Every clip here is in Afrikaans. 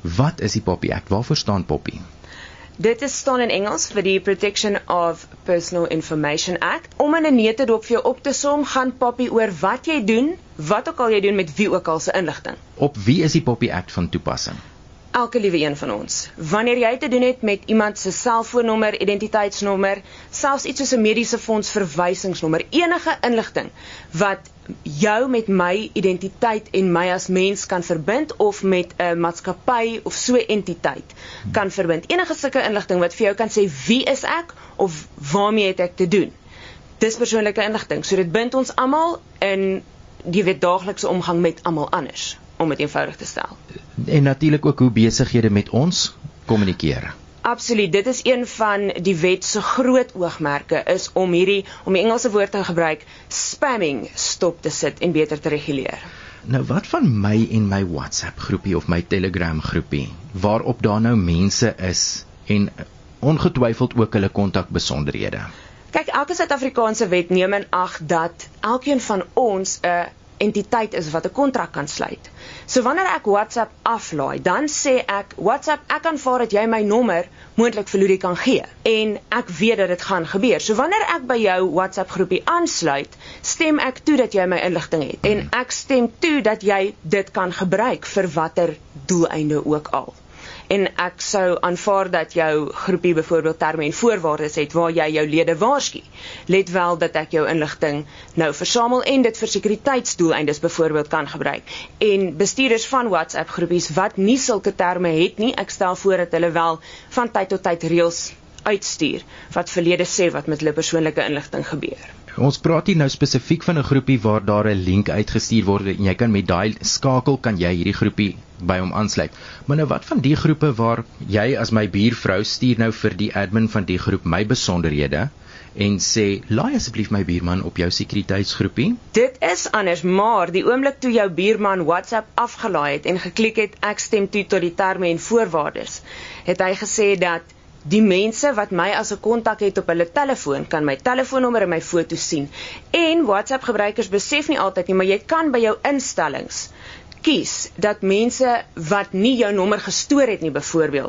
Wat is die POPI Act? Waarvoor staan POPI? Dit is staan in Engels vir die Protection of Personal Information Act. Om in 'n neutedop vir jou op te som, gaan POPI oor wat jy doen, wat ook al jy doen met wie ook al se inligting. Op wie is die POPI Act van toepassing? Elke liewe een van ons. Wanneer jy te doen het met iemand se selfoonnommer, identiteitsnommer, selfs iets soos 'n mediese fonds verwysingsnommer, enige inligting wat jou met my identiteit en my as mens kan verbind of met 'n maatskappy of so 'n entiteit kan verbind. Enige sulke inligting wat vir jou kan sê wie is ek of waarmee het ek te doen. Dis persoonlike inligting. So dit bind ons almal in die daaglikse omgang met almal anders, om dit eenvoudig te stel. En natuurlik ook hoe besighede met ons kommunikeer. Absoluut, dit is een van die wet se groot oogmerke, is om die Engelse woord te gebruik, spamming stop te sit en beter te reguleer. Nou wat van my en my WhatsApp groepie of my Telegram groepie, waarop daar nou mense is en ongetwyfeld ook hulle kontakbesonderhede? Kyk, elke Suid-Afrikaanse wet neem in ag dat elkeen van ons 'n entiteit is wat 'n kontrak kan sluit. So wanneer ek WhatsApp aflaai, dan sê ek, WhatsApp, ek aanvaar dat jy my nommer moontlik vir Ludie kan gee. En ek weet dat dit gaan gebeur. So wanneer ek by jou WhatsApp groepie aansluit, stem ek toe dat jy my inligting het. En ek stem toe dat jy dit kan gebruik vir watter doeleinde ook al. En ek sou aanvaar dat jou groepie byvoorbeeld terme en voorwaardes het waar jy jou lede waarsku. Let wel dat ek jou inligting nou versamel en dit vir sekuriteitsdoeleindes byvoorbeeld kan gebruik. En bestuurders van WhatsApp groepies wat nie sulke terme het nie, ek stel voor dat hulle wel van tyd tot tyd reëls uitstuur wat verlede sê wat met hulle persoonlike inligting gebeur. Ons praat hier nou spesifiek van 'n groepie waar daar 'n link uitgestuur word en jy kan met daai skakel kan jy hierdie groepie by hom aansluit. Maar nou wat van die groepe waar jy as my buurvrou stuur nou vir die admin van die groep my besonderhede en sê, laai asseblief my buurman op jou sekuriteitsgroepie? Dit is anders, maar die oomblik toe jou buurman WhatsApp afgelaai het en geklik het, ek stem toe tot die terme en voorwaardes, het hy gesê dat die mense wat my as 'n kontak het op hulle telefoon, kan my telefoonnommer en my foto sien. En WhatsApp gebruikers besef nie altyd nie, maar jy kan by jou instellings kies dat mense wat nie jou nommer gestoor het nie byvoorbeeld,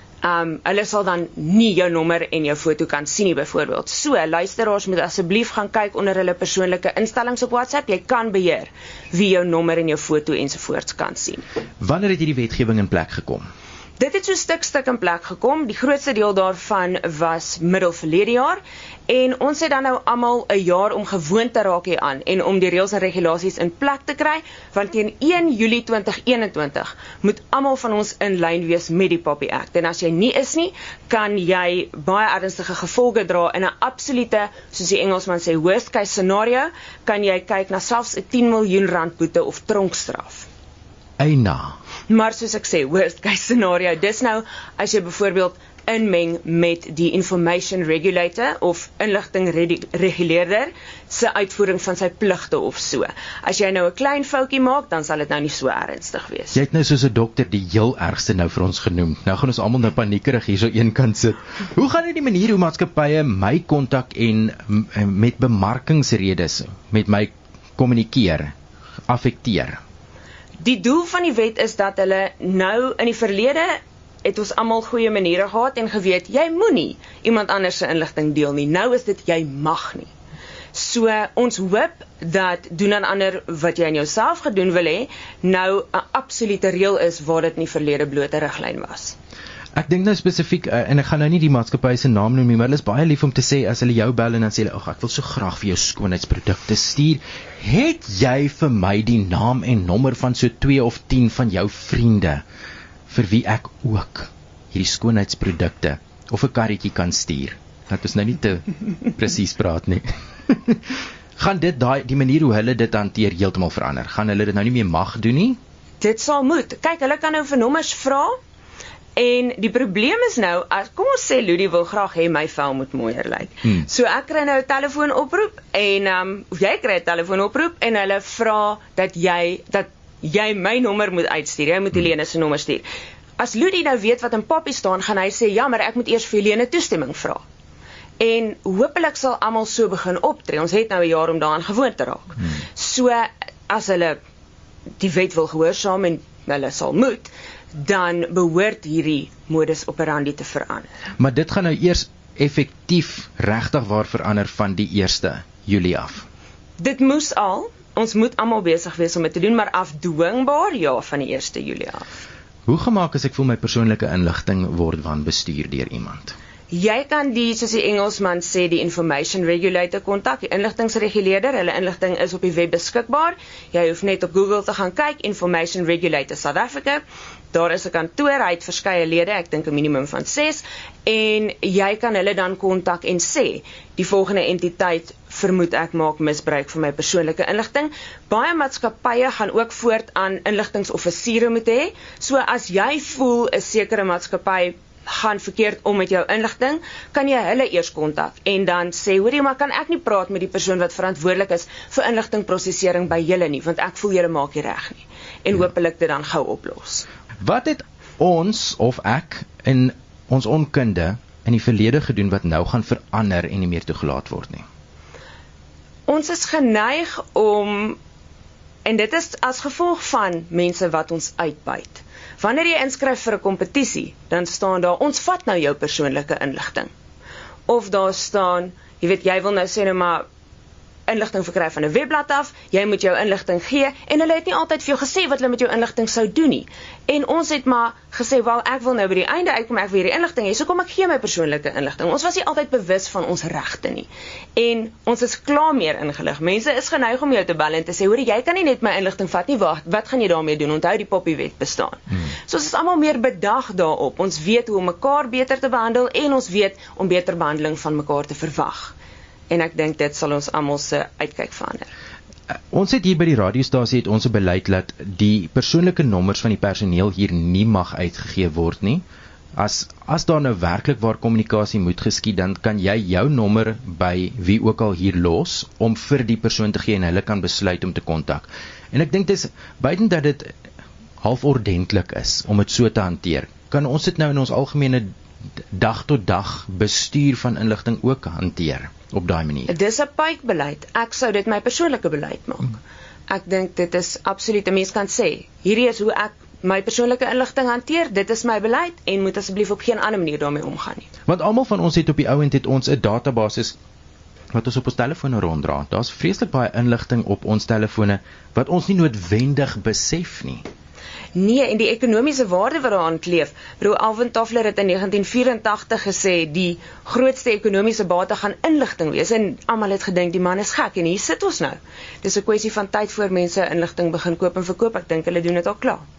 hulle sal dan nie jou nommer en jou foto kan sien nie byvoorbeeld. So, luisteraars moet asseblief gaan kyk onder hulle persoonlike instellings op WhatsApp. Jy kan beheer wie jou nommer en jou foto ensovoorts kan sien. Wanneer het hierdie wetgewing in plek gekom? Dit het so stuk in plek gekom. Die grootste deel daarvan was middel verlede jaar. En ons het dan nou almal 'n jaar om gewoon te raak hieraan en om die reëls en regulasies in plek te kry, want teen 1 Julie 2021 moet almal van ons in lyn wees met die POPI Act. En as jy nie is nie, kan jy baie ernstige gevolge dra in 'n absolute, soos die Engelsman sê, worst case scenario, kan jy kyk na selfs 'n 10 miljoen rand boete of tronkstraf. Eina. Maar soos ek sê, worst case scenario, dis nou as jy byvoorbeeld inmeng met die information regulator of inligting reguleerder se uitvoering van sy pligte of so. As jy nou 'n klein foutjie maak, dan sal dit nou nie so ernstig wees. Jy het nou soos 'n dokter die heel ergste nou vir ons genoem. Nou gaan ons almal nou paniekerig hier so een kant sit. Hoe gaan dit die manier hoe maatskappye my kontak en met bemarkingsredes met my kommunikeer, affekteer? Die doel van die wet is dat hulle nou in die verlede het ons almal goeie maniere gehad en geweet, jy moenie iemand anders se inligting deel nie. Nou is dit jy mag nie. So ons hoop dat doen aan ander wat jy aan jouself gedoen wil hê, nou 'n absolute reël is waar dit nie verlede blote riglyn was. Ek dink nou spesifiek, en ek gaan nou nie die maatskappy se naam noem nie, maar hulle is baie lief om te sê, as hulle jou bel en dan sê hulle, ek wil so graag vir jou skoonheidsprodukte stuur, het jy vir my die naam en nommer van so 2 of 10 van jou vriende, vir wie ek ook hierdie skoonheidsprodukte of 'n karretjie kan stuur. Dat ons nou nie te presies praat nie. Gaan dit die manier hoe hulle dit hanteer heeltemal verander? Gaan hulle dit nou nie meer mag doen nie? Dit sal moet. Kyk, hulle kan nou vir nommers vra. En die probleem is nou, kom ons sê Ludie wil graag hê my vel moet mooier lyk. So ek kry nou 'n telefoonoproep en of jy kry 'n telefoonoproep en hulle vra dat jy my nommer moet uitstuur. Jy moet Helene se nommer stuur. As Ludie nou weet wat in POPI staan, gaan hy sê, ja, maar ek moet eers vir Helene toestemming vra. En hopelik sal almal so begin optree. Ons het nou 'n jaar om daaraan gewoon te raak. So as hulle die wet wil gehoorsaam en hulle sal moet, dan behoort hierdie modus operandi te verander. Maar dit gaan nou eers effektief regtig waar verander van die 1 Julie af. Dit moes al, ons moet almal besig wees om dit te doen, maar afdwingbaar ja van die 1 Julie af. Hoe gemaak as ek voel my persoonlike inligting word wanbestuur deur iemand? Jy kan die, soos die Engelsman sê, die information regulator kontak, die inligtingsreguleerder, hulle inligting is op die web beskikbaar. Jy hoef net op Google te gaan kyk, Information Regulator South Africa. Daar is 'n kantoor, hy het verskeie lede, ek dink 'n minimum van 6, en jy kan hulle dan kontak en sê, die volgende entiteit vermoed ek maak misbruik van my persoonlike inligting. Baie maatskappye gaan ook voort aan inligtingsoffisiere moet hê. So as jy voel 'n sekere maatskappy gaan verkeerd om met jou inligting, kan jy hulle eers kontak en dan sê, hoorie, maar kan ek nie praat met die persoon wat verantwoordelik is vir inligtingprosesering by julle nie, want ek voel julle maak nie reg nie. En hopelik dit dan gou oplos. Wat het ons of ek in ons onkunde in die verlede gedoen wat nou gaan verander en nie meer toegelaat word nie? Ons is geneig om, en dit is as gevolg van mense wat ons uitbuit. Wanneer jy inskryf vir 'n kompetisie, dan staan daar, ons vat nou jou persoonlike inligting. Of daar staan, jy weet, jy wil nou sê nou maar inligting verkry van 'n webblad af, jy moet jou inligting gee, en hulle het nie altyd vir jou gesê wat hulle met jou inligting sou doen nie. En ons het maar gesê, wel, ek wil nou by die einde uitkom, ek wil hierdie inligting hê, so kom ek gee my persoonlike inligting. Ons was nie altyd bewus van ons regte nie. En ons is klaar meer ingelig. Mense is geneig om jou te bel en te sê, hoor, jy kan nie net my inligting vat nie, wat gaan jy daarmee doen? Onthou die poppiewet bestaan. So ons is almal meer bedag daarop. Ons weet hoe om mekaar beter te behandel en ons weet om beter behandeling van mekaar te verwag. En ek dink dit sal ons almal se uitkyk verander. Ons het hier by die radiostasie het ons 'n beleid dat die persoonlike nommers van die personeel hier nie mag uitgegee word nie. As daar nou werklik waar kommunikasie moet geskied, dan kan jy jou nommer by wie ook al hier los om vir die persoon te gee en hulle kan besluit om te kontak. En ek dink dis buiten dat dit half ordentlik is om dit so te hanteer, kan ons dit nou in ons algemene dag tot dag bestuur van inligting ook hanteer op daai manier. Dis 'n pypbeleid. Ek sou dit my persoonlike beleid maak. Ek dink dit is absoluut, 'n mens kan sê, hierdie is hoe ek my persoonlike inligting hanteer, dit is my beleid en moet asseblief op geen ander manier daarmee omgaan nie. Want almal van ons het op die ouend het ons 'n database wat ons op ons telefone ronddra. Daar's vreeslik baie inligting op ons telefone wat ons nie noodwendig besef nie. Nee, en die ekonomiese waarde wat daaraan kleef. Broer Alvin Toffler het in 1984 gesê, die grootste ekonomiese bate gaan inligting wees, en almal het gedink die man is gek, en hier sit ons nou. Dis 'n kwessie van tyd voor mense inligting begin koop en verkoop. Ek dink hulle doen dit al klaar.